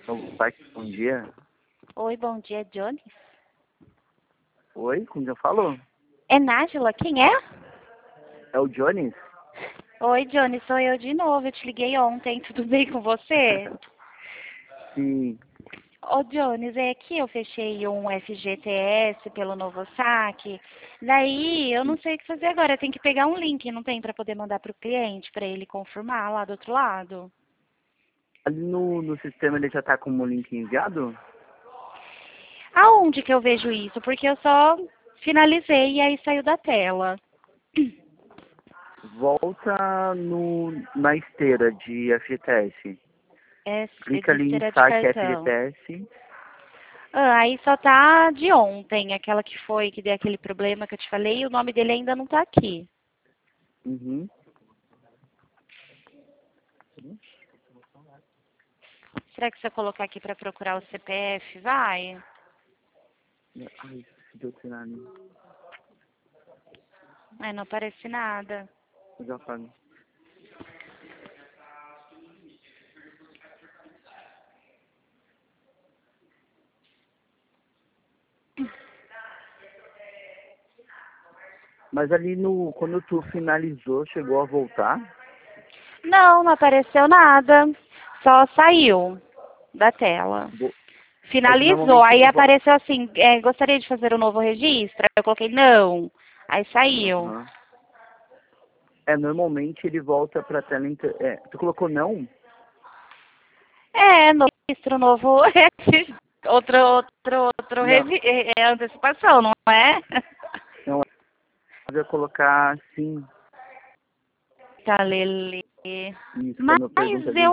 Pai, bom dia. Oi, bom dia, Jones. Oi, como já falou? É Nájila, quem é? É o Jones? Oi, Jones, sou eu de novo. Eu te liguei ontem, tudo bem com você? Sim. Ô, Jones, é que eu fechei um FGTS pelo novo saque. Daí, eu não sei o que fazer agora. Tem que pegar um link, não tem, para poder mandar para o cliente, para ele confirmar lá do outro lado? Ali no sistema ele já tá com o link enviado? Aonde que eu vejo isso? Porque eu só finalizei e aí saiu da tela. Volta na esteira de FGTS. É Clica de ali em esteira de saque cartão. FGTS. Aí só tá de ontem, aquela que foi, que deu aquele problema que eu te falei, e o nome dele ainda não tá aqui. Uhum. Será que se eu colocar aqui para procurar o CPF, vai? Ai, se deu ali. Não aparece nada. Eu já falo. Mas ali quando tu finalizou, chegou a voltar? Não, não apareceu nada. Só saiu da tela. Bo- É que Finalizou, normalmente aí ele volta. apareceu assim, gostaria de fazer um novo registro? Aí eu coloquei não. Aí saiu. Normalmente ele volta pra tela. Tu colocou não? No registro novo, outro Não. antecipação, não é? Não, eu colocar sim. Tá, Lele. Isso, Mas quando eu pergunto ali. eu...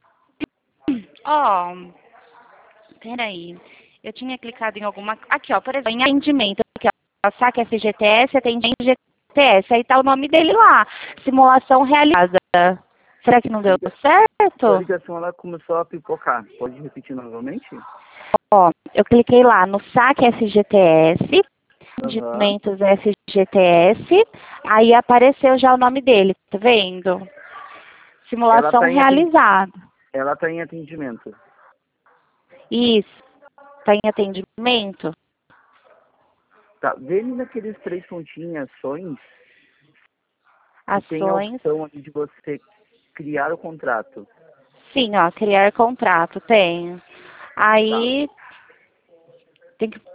Ó, peraí. Eu tinha clicado em alguma... Aqui, ó, por exemplo, em atendimento. Aqui, ó, saque FGTS, atendimento FGTS. Aí tá o nome dele lá. Simulação realizada. Será que não deu Sua certo? ligação ela começou a pipocar. Pode repetir novamente? Ó, eu cliquei lá no saque FGTS, Aham. atendimentos FGTS. Aí apareceu já o nome dele, tá vendo? Ela Simulação tá realizada. ela tá em atendimento. Isso. Tá em atendimento? Tá. Vê ali naqueles três pontinhos ações que tem a Ações. opção ali de você criar o contrato. Sim, ó, criar contrato, tem. Tá. Aí tem que.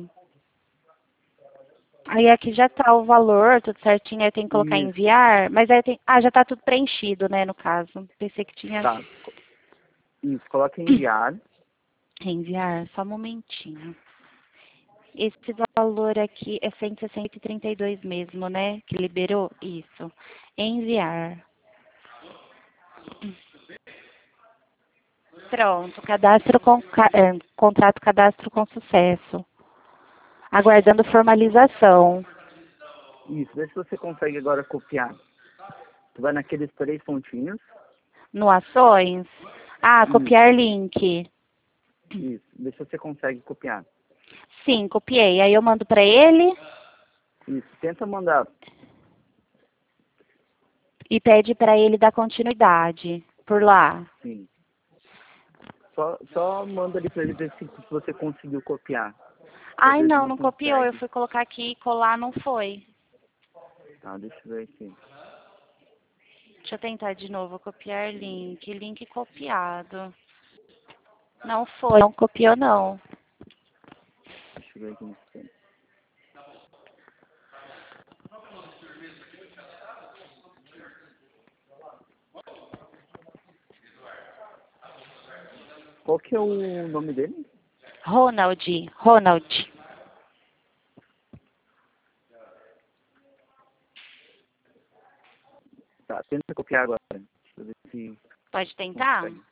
Aí aqui já tá o valor, tudo certinho, aí tem que colocar Isso. enviar, mas aí tem. Já tá tudo preenchido, né, no caso. Pensei que tinha. Tá. Isso. Coloca em enviar. Enviar, só um momentinho. Esse valor aqui é 160,32 mesmo, né? Que liberou? Isso. Enviar. Pronto, contrato cadastro com sucesso. Aguardando formalização. Isso. Vê se você consegue agora copiar. Tu vai naqueles três pontinhos. No ações? Isso. Copiar link. Isso. Vê se você consegue copiar. Sim, copiei. Aí eu mando para ele Isso. Tenta mandar. e pede para ele dar continuidade por lá. Sim. Só manda ali pra ele ver se você conseguiu copiar. Às Ai, vezes não, não não copiou. Eu consegue. fui colocar aqui e colar, não foi. Tá, deixa eu ver aqui. Deixa eu tentar de novo. Copiar link. Link copiado. Não foi. Não copiou, não. Deixa eu ver aqui no sistema. Qual que é o nome dele? Ronald. Tá, tenta copiar agora. Deixa eu ver se Pode tentar? consegue.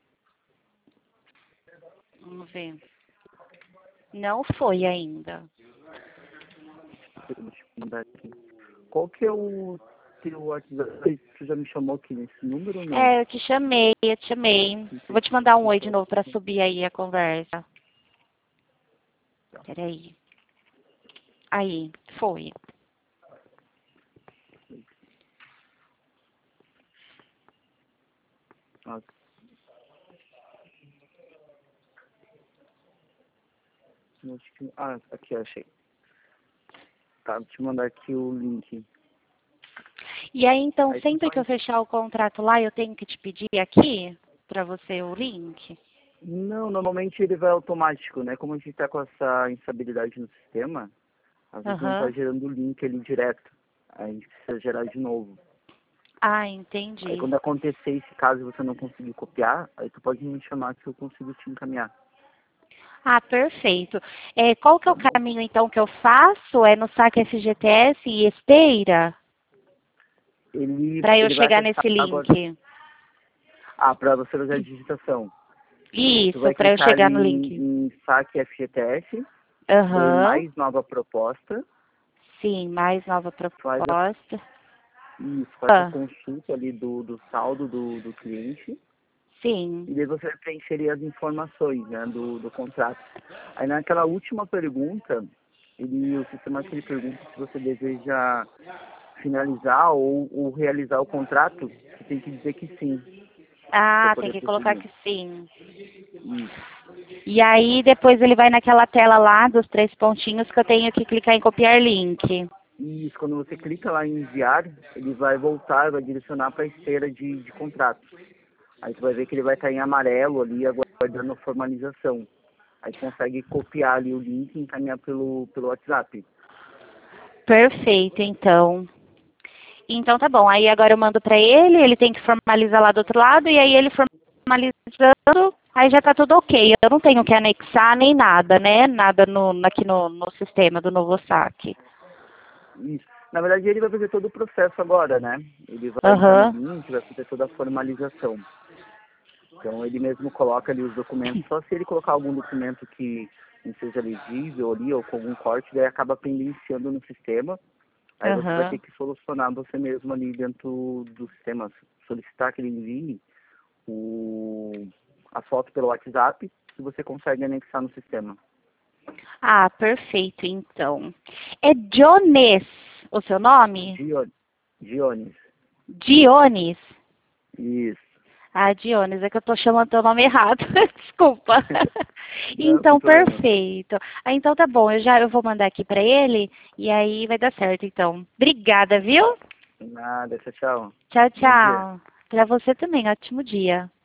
Vamos ver. Não foi ainda. Deixa eu mandar aqui. Qual que é o teu WhatsApp? Tu já me chamou aqui nesse número ou não? Eu te chamei. Vou te mandar um oi de novo para subir aí a conversa. Peraí. Aí, foi. Ah, Ah, aqui, achei. Tá, vou te mandar aqui o link. E aí, então, Aí tu sempre que eu vai... fechar o contrato lá, eu tenho que te pedir aqui para você o link? Não, normalmente ele vai automático, né? Como a gente tá com essa instabilidade no sistema, às vezes não tá Aham. gerando o link ali direto. Aí a gente precisa gerar de novo. Ah, Aí entendi. quando acontecer esse caso e você não conseguir copiar, aí tu pode me chamar que eu consigo te encaminhar. Ah, perfeito. Qual que é Tá o bom? caminho, então, que eu faço? É no saque FGTS e Esteira? Para eu Ele vai chegar acessar nesse agora. link. Ah, para você fazer a digitação. Tu Isso, vai para eu clicar ali chegar no link. em saque FGTS, daí Aham. mais nova proposta, Sim, mais nova faz proposta. faz a Ah, consulta ali do saldo do cliente, sim. e daí você vai preencher ali as informações, né, do contrato. Aí naquela última pergunta, o sistema que ele pergunta se você deseja finalizar ou realizar o contrato, você tem que dizer que sim, para Ah, tem poder que colocar prosseguir. que sim. Isso. E aí depois ele vai naquela tela lá dos três pontinhos que eu tenho que clicar em copiar link. Isso, quando você clica lá em enviar, ele vai voltar, vai direcionar para a esteira de contratos. Aí você vai ver que ele vai estar em amarelo ali, aguardando a formalização. Aí você consegue copiar ali o link e encaminhar pelo WhatsApp. Perfeito, então. Então tá bom. Aí agora eu mando para ele tem que formalizar lá do outro lado, e aí ele formalizando, aí já tá tudo ok. Eu não tenho que anexar nem nada, né? Nada aqui no sistema do novo saque. Isso. Na verdade, ele vai fazer todo o processo agora, né? Ele vai entrar no Aham. link, vai fazer toda a formalização. Então, ele mesmo coloca ali os documentos. Só se ele colocar algum documento que não seja legível ali, ou com algum corte, daí acaba pendenciando no sistema. Aí você vai ter Aham. que solucionar você mesmo ali dentro do sistema, solicitar que ele envie a foto pelo WhatsApp, que você consegue anexar no sistema. Ah, perfeito, então. É Jones o seu nome? Dionis. Dionis. Isso. Ah, Dionis, é que eu tô chamando teu nome errado. Desculpa. Não, sem Então, problema. perfeito. Ah, então tá bom, eu vou mandar aqui pra ele e aí vai dar certo, então. Obrigada, viu? Nada, tchau, tchau. Tchau, Bom dia. tchau. Pra você também, ótimo dia.